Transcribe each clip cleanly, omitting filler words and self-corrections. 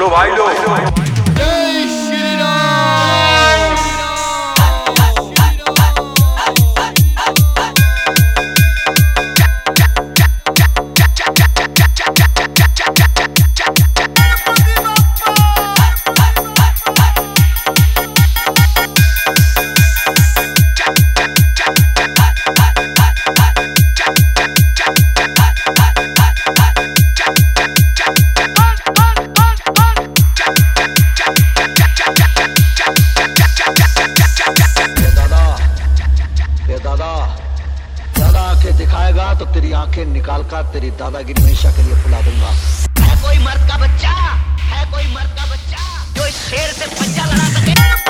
बोलो भाई लोग। दादा आंखें दिखाएगा तो तेरी आंखें निकाल कर तेरी दादागिरी हमेशा के लिए भुला दूंगा। है कोई मर्द का बच्चा, है कोई मर्द का बच्चा जो इस शेर से पंजा लड़ा सके।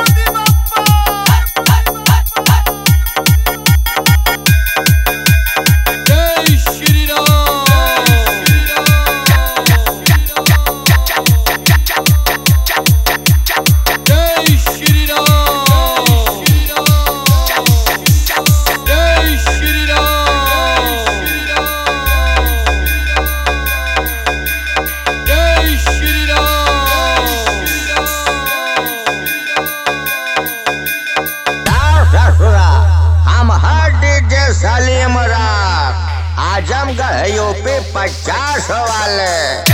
हम हर डीजे सलीम राग आजमगढ़ यूपी 50 वाले।